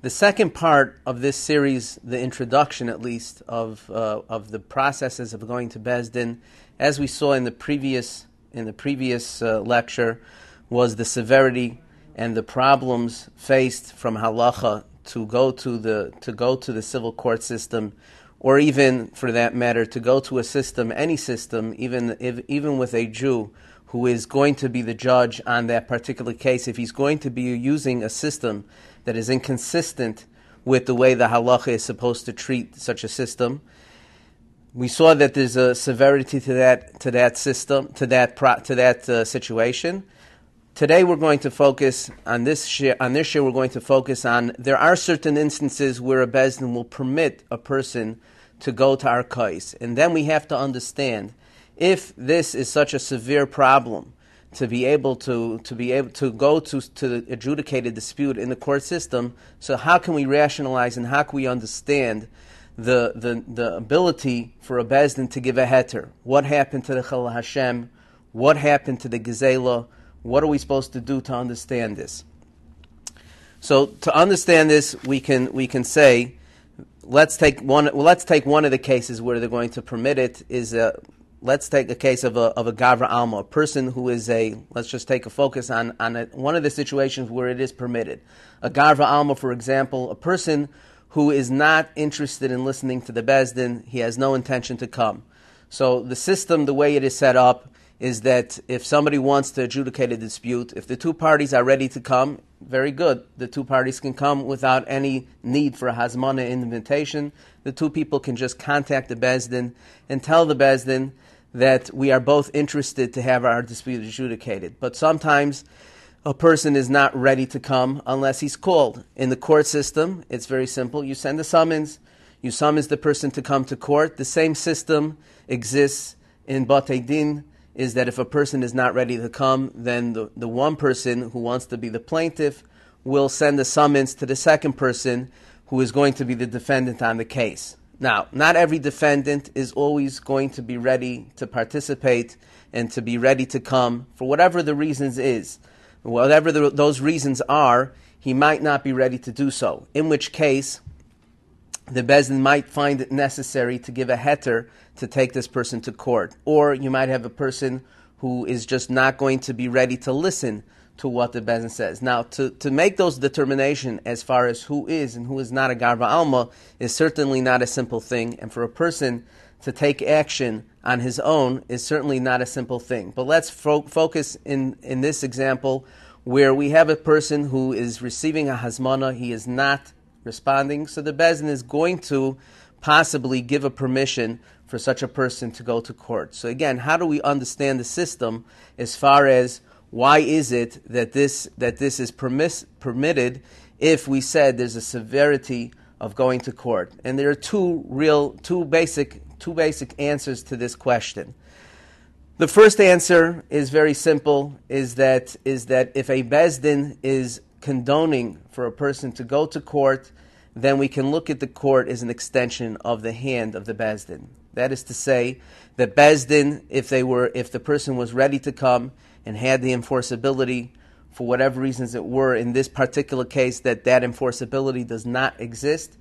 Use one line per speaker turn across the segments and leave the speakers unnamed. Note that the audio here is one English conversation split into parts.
The second part of this series, the introduction at least, of the processes of going to Beis Din, as we saw in the previous lecture, was the severity and the problems faced from halacha to go to the civil court system, or even, for that matter, to go to a system, any system, even with a Jew who is going to be the judge on that particular case, if he's going to be using a system that is inconsistent with the way the halacha is supposed to treat such a system. We saw that there's a severity to that system, to that situation. Today we're going to focus on this year. We're going to focus on there are certain instances where a Beis Din will permit a person to go to arkais, and then we have to understand if this is such a severe problem to be able to go to adjudicate a dispute in the court system. So how can we rationalize and how can we understand the ability for a Beis Din to give a heter? What happened to the Chilul Hashem? What happened to the Gezela? What are we supposed to do to understand this? So to understand this, we can say, let's take one of the cases where they're going to permit it. Let's take a case of a Gavra Alma, a person who is let's just take a focus on one of the situations where it is permitted. A Gavra Alma, for example, a person who is not interested in listening to the Beis Din, he has no intention to come. So the system, the way it is set up, is that if somebody wants to adjudicate a dispute, if the two parties are ready to come, very good. The two parties can come without any need for a hazmana invitation. The two people can just contact the Beis Din and tell the Beis Din that we are both interested to have our dispute adjudicated. But sometimes a person is not ready to come unless he's called. In the court system, it's very simple. You send a summons. You summons the person to come to court. The same system exists in Batei Din, is that if a person is not ready to come, then the one person who wants to be the plaintiff will send a summons to the second person who is going to be the defendant on the case. Now, not every defendant is always going to be ready to participate and to be ready to come for whatever the reasons is. Whatever those reasons are, he might not be ready to do so, in which case the Beis Din might find it necessary to give a heter to take this person to court. Or you might have a person who is just not going to be ready to listen to what the Beis Din says. Now, to make those determination as far as who is and who is not a Gavra Alma is certainly not a simple thing, and for a person to take action on his own is certainly not a simple thing. But let's focus in this example where we have a person who is receiving a hazmana, he is not responding, so the Beis Din is going to possibly give a permission for such a person to go to court. So again, how do we understand the system as far as why is it that this is permitted if we said there's a severity of going to court? And there are two basic answers to this question. The first answer is very simple, is that if a Beis Din is condoning for a person to go to court, then we can look at the court as an extension of the hand of the Beis Din. That is to say, that Beis Din, if the person was ready to come and had the enforceability, for whatever reasons it were, in this particular case, that enforceability does not exist.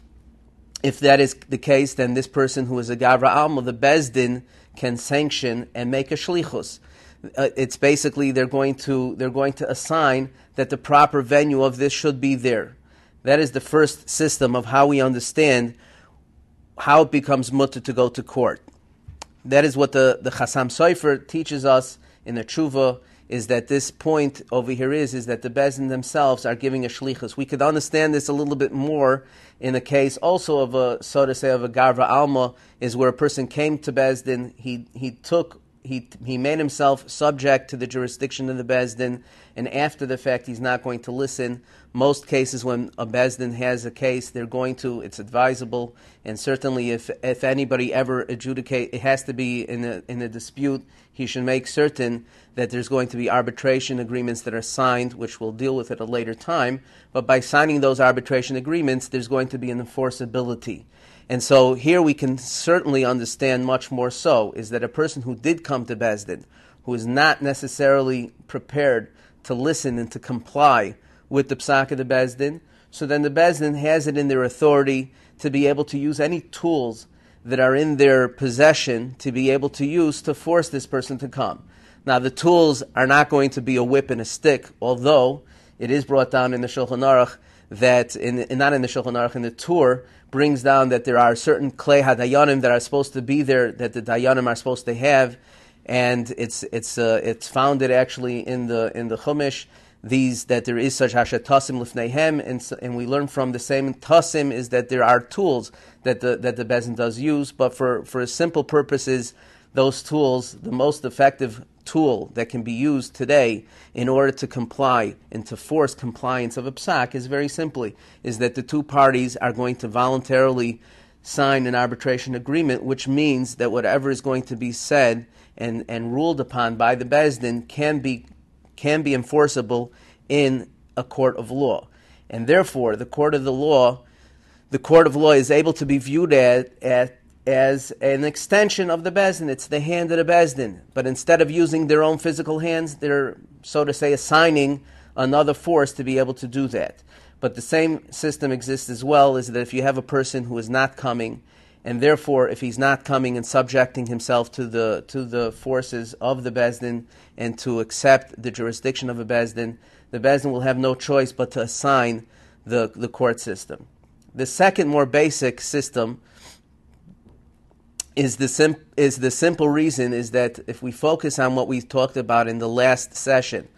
If that is the case, then this person who is a Gavra Alma, the Beis Din can sanction and make a shlichus. It's basically they're going to assign that the proper venue of this should be there. That is the first system of how we understand how it becomes mutter to go to court. That is what the Chassam Sofer teaches us in the Tshuva, is that this point over here is that the Beis Din themselves are giving a shlichus. We could understand this a little bit more in the case also of a Gavra Alma, is where a person came to Beis Din, he made himself subject to the jurisdiction of the Beis Din, and after the fact he's not going to listen. Most cases when a Beis Din has a case, it's advisable, and certainly if anybody ever adjudicate, it has to be in a dispute, he should make certain that there's going to be arbitration agreements that are signed, which we'll deal with at a later time, but by signing those arbitration agreements, there's going to be an enforceability. And so here we can certainly understand much more so, is that a person who did come to Beis Din, who is not necessarily prepared to listen and to comply with the psak of the Beis Din, so then the Beis Din has it in their authority to be able to use any tools that are in their possession to be able to use to force this person to come. Now, the tools are not going to be a whip and a stick, although it is brought down in the Shulchan Aruch that, not in the Shulchan Aruch, in the Tur, brings down that there are certain klei hadayanim that are supposed to be there, that the dayanim are supposed to have, and it's founded actually in the Chumash, that there is such hashatasim lifneihem, and we learn from the same tasim is that there are tools that the Beis Din does use, but for simple purposes, those tools, the most effective tool that can be used today in order to comply and to force compliance of a psak is very simply, is that the two parties are going to voluntarily sign an arbitration agreement, which means that whatever is going to be said and ruled upon by the Beis Din can be enforceable in a court of law. And therefore, the court of law is able to be viewed as an extension of the Beis Din. It's the hand of the Beis Din. But instead of using their own physical hands, they're, so to say, assigning another force to be able to do that. But the same system exists as well, is that if you have a person who is not coming, and therefore if he's not coming and subjecting himself to the forces of the Beis Din and to accept the jurisdiction of a Beis Din, the Beis Din will have no choice but to assign the court system. The second, more basic system is the simple reason is that if we focus on what we talked about in the last session,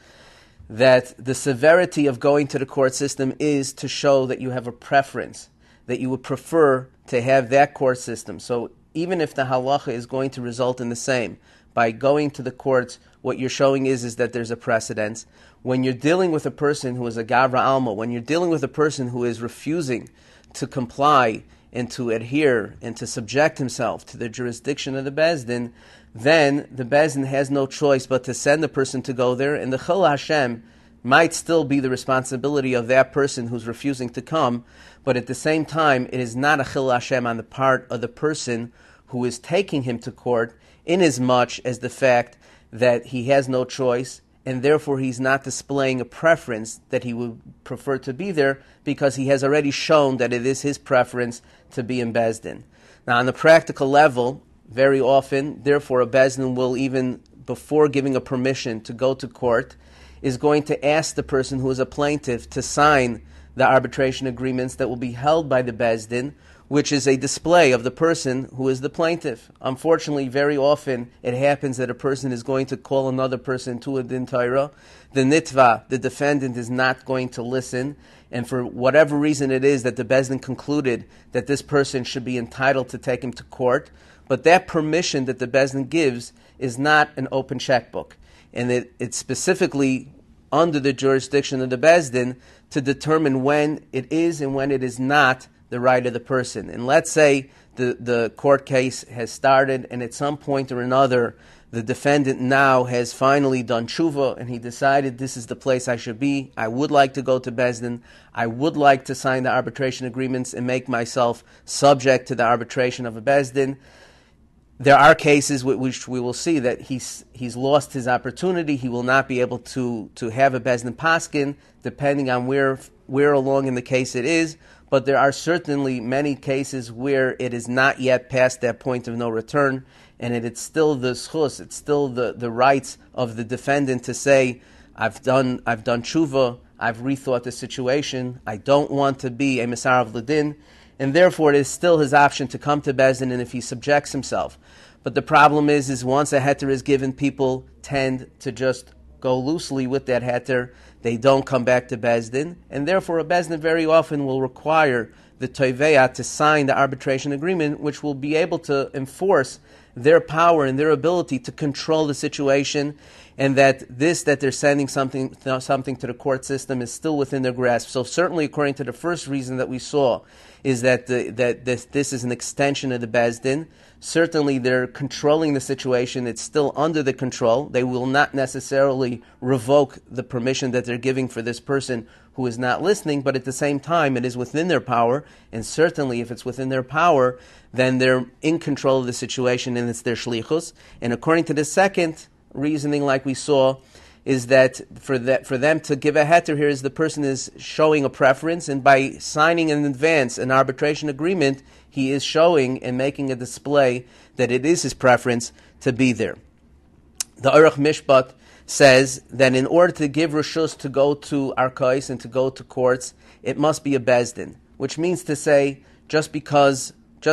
that the severity of going to the court system is to show that you have a preference, that you would prefer to have that court system. So even if the halacha is going to result in the same, by going to the courts, what you're showing is that there's a precedence. When you're dealing with a person who is a Gavra Alma, when you're dealing with a person who is refusing to comply and to adhere and to subject himself to the jurisdiction of the Beis Din, then the Beis Din has no choice but to send the person to go there, and the Chil Hashem might still be the responsibility of that person who's refusing to come, but at the same time, it is not a Chil Hashem on the part of the person who is taking him to court, inasmuch as the fact that he has no choice, and therefore he's not displaying a preference that he would prefer to be there, because he has already shown that it is his preference to be in Beis Din. Now, on the practical level, very often, therefore, a Beis Din will, even before giving a permission to go to court, is going to ask the person who is a plaintiff to sign the arbitration agreements that will be held by the Beis Din, which is a display of the person who is the plaintiff. Unfortunately, very often it happens that a person is going to call another person to a din Torah. The nitva, the defendant, is not going to listen, and for whatever reason it is that the Beis Din concluded that this person should be entitled to take him to court, but that permission that the Beis Din gives is not an open checkbook, and it's specifically under the jurisdiction of the Beis Din to determine when it is and when it is not the right of the person. And let's say the court case has started, and at some point or another, the defendant now has finally done tshuva, and he decided this is the place I should be. I would like to go to Beis Din. I would like to sign the arbitration agreements and make myself subject to the arbitration of a Beis Din. There are cases which we will see that he's lost his opportunity. He will not be able to have a Beis Din paskin, depending on where along in the case it is. But there are certainly many cases where it is not yet past that point of no return, and it's still the schus, it's still the rights of the defendant to say, I've done tshuva, I've rethought the situation, I don't want to be a Mesarav Ladin, and therefore it is still his option to come to Beis Din, and if he subjects himself. But the problem is once a heter is given, people tend to just go loosely with that heter. They don't come back to Beis Din, and therefore a Beis Din very often will require the Toveya to sign the arbitration agreement, which will be able to enforce their power and their ability to control the situation, and that they're sending something to the court system is still within their grasp. So certainly, according to the first reason that we saw, is that this is an extension of the Beis Din. Certainly, they're controlling the situation. It's still under the control. They will not necessarily revoke the permission that they're giving for this person who is not listening, but at the same time, it is within their power, and certainly if it's within their power, then they're in control of the situation, and it's their shlichus. And according to the second reasoning, like we saw, is that for them to give a heter here is the person is showing a preference, and by signing in advance an arbitration agreement, he is showing and making a display that it is his preference to be there. The Aruch Mishpat says that in order to give reshus to go to arkais and to go to courts, it must be a bezdin, which means to say just because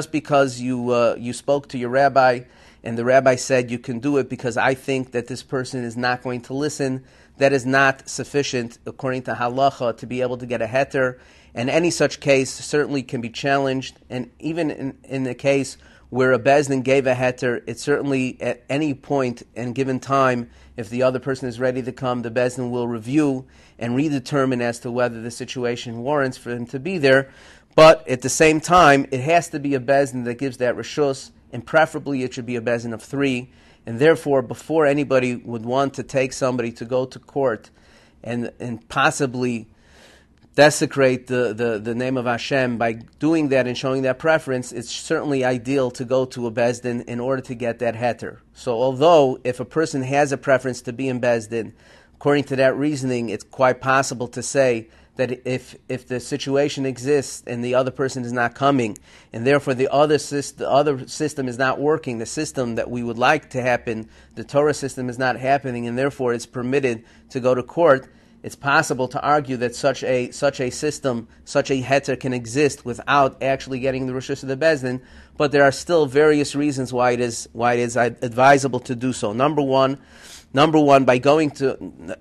you spoke to your rabbi and the rabbi said you can do it because I think that this person is not going to listen, that is not sufficient according to halacha to be able to get a heter, and any such case certainly can be challenged, and even in the case where a bezdin gave a heter, it certainly at any point and given time, if the other person is ready to come, the bezdin will review and redetermine as to whether the situation warrants for him to be there. But at the same time, it has to be a bezdin that gives that reshus, and preferably it should be a bezdin of 3. And therefore, before anybody would want to take somebody to go to court and possibly desecrate the name of Hashem by doing that and showing that preference, it's certainly ideal to go to a bezdin in order to get that heter. So although if a person has a preference to be in bezdin, according to that reasoning, it's quite possible to say that if the situation exists and the other person is not coming, and therefore the other system is not working, the system that we would like to happen, the Torah system is not happening, and therefore it's permitted to go to court, it's possible to argue that such a system, such a heter can exist without actually getting the reshus of the bezdin, but there are still various reasons why it is advisable to do so. Number one, by going to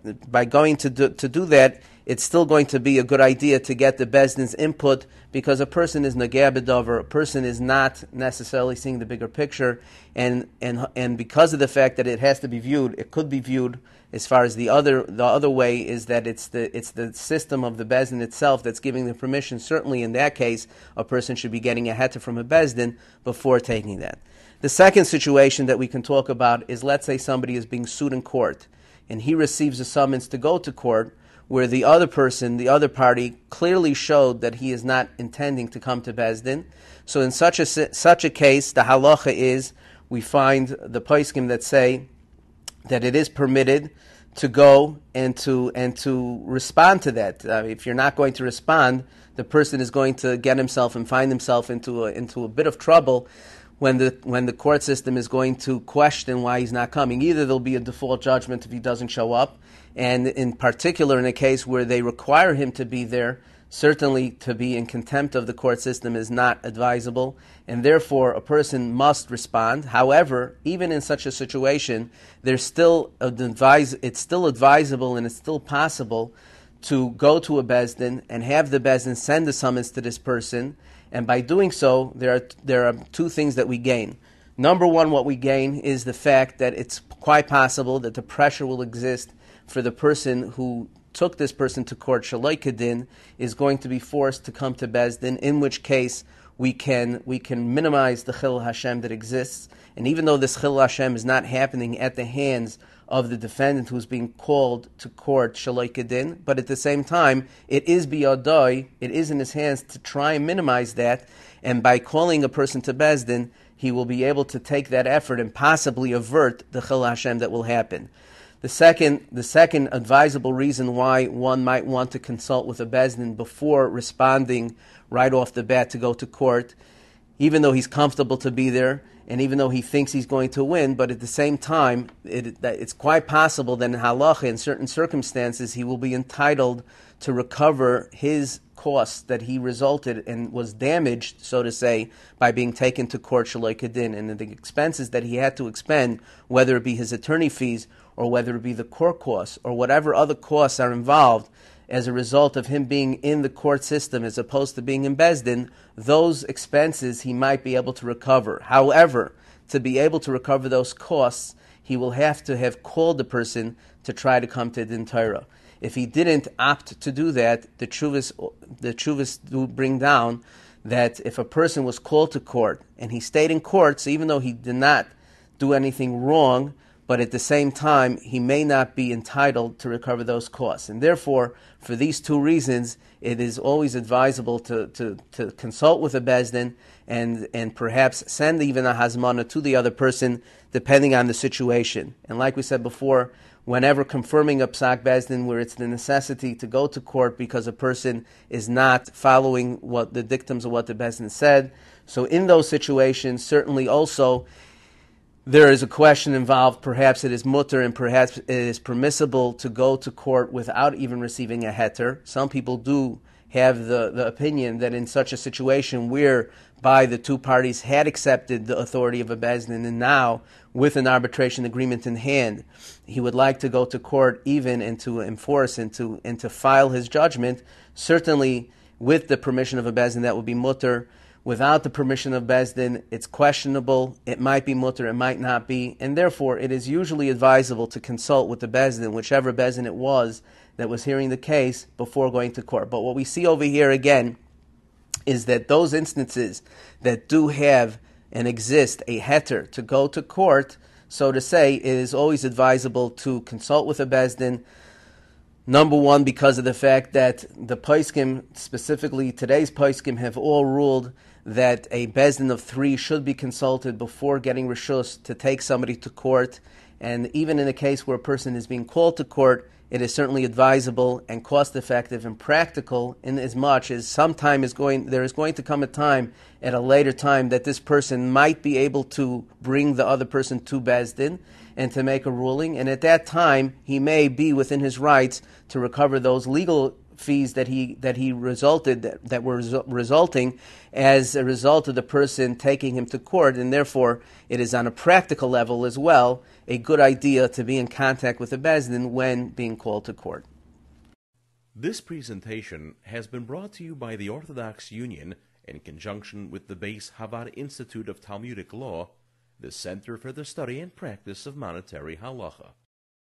do that, it's still going to be a good idea to get the bezdin's input, because a person is nageh b'davar, a person is not necessarily seeing the bigger picture, and because of the fact that it has to be viewed, it could be viewed as far as the other way is that it's the system of the bezdin itself that's giving the permission. Certainly in that case, a person should be getting a heter from a bezdin before taking that. The second situation that we can talk about is, let's say somebody is being sued in court, and he receives a summons to go to court, where the other person, the other party, clearly showed that he is not intending to come to bezdin. So in such a case, the halacha is, we find the poskim that say that it is permitted to go and to respond to that. If you're not going to respond, the person is going to get himself and find himself into a bit of trouble when the court system is going to question why he's not coming. Either there'll be a default judgment if he doesn't show up, and in particular in a case where they require him to be there, certainly to be in contempt of the court system is not advisable, and therefore a person must respond. However, even in such a situation, it's still advisable and it's still possible to go to a bezdin and have the bezdin send a summons to this person, and by doing so, there are two things that we gain. Number one, what we gain is the fact that it's quite possible that the pressure will exist for the person who took this person to court, shaloi kedin, is going to be forced to come to bezdin, in which case we can minimize the chilul Hashem that exists. And even though this chilul Hashem is not happening at the hands of the defendant who's being called to court, shaloi kedin, but at the same time, it is biyadai, it is in his hands to try and minimize that, and by calling a person to bezdin, he will be able to take that effort and possibly avert the chilul Hashem that will happen. The second advisable reason why one might want to consult with a bezdin before responding right off the bat to go to court, even though he's comfortable to be there, and even though he thinks he's going to win, but at the same time, it's quite possible that in halacha, in certain circumstances, he will be entitled to recover his costs that he resulted and was damaged, so to say, by being taken to court shaloi kedin, and the expenses that he had to expend, whether it be his attorney fees or whether it be the court costs or whatever other costs are involved as a result of him being in the court system as opposed to being in bezdin, those expenses he might be able to recover. However, to be able to recover those costs, he will have to have called the person to try to come to Din Torah. If he didn't opt to do that, the Chuvas do bring down that if a person was called to court and he stayed in court, so even though he did not do anything wrong, but at the same time, he may not be entitled to recover those costs. And therefore, for these two reasons, it is always advisable to consult with a bezdin and perhaps send even a hazmana to the other person, depending on the situation. And like we said before, whenever confirming a psak bezdin, where it's the necessity to go to court because a person is not following what the dictums of what the bezdin said. So in those situations, certainly also there is a question involved. Perhaps it is mutter and perhaps it is permissible to go to court without even receiving a heter. Some people do have the opinion that in such a situation whereby the two parties had accepted the authority of a bezdin and now with an arbitration agreement in hand, he would like to go to court even and to enforce and to file his judgment. Certainly with the permission of a bezdin, that would be mutter. Without the permission of bezdin, it's questionable. It might be mutter, it might not be, and therefore it is usually advisable to consult with the bezdin, whichever bezdin it was that was hearing the case, before going to court. But what we see over here again is that those instances that do have and exist a heter to go to court, so to say, it is always advisable to consult with a bezdin. Number one, because of the fact that the poskim, specifically today's poskim, have all ruled that a bezdin of 3 should be consulted before getting reshus to take somebody to court. And even in a case where a person is being called to court, it is certainly advisable and cost-effective and practical, in as much as there is going to come a time at a later time that this person might be able to bring the other person to bezdin and to make a ruling, and at that time he may be within his rights to recover those legal fees that were resulting as a result of the person taking him to court, and therefore it is on a practical level as well a good idea to be in contact with the bezdin when being called to court.
This presentation has been brought to you by the Orthodox Union in conjunction with the Beis Havad Institute of Talmudic Law, the Center for the Study and Practice of Monetary Halacha.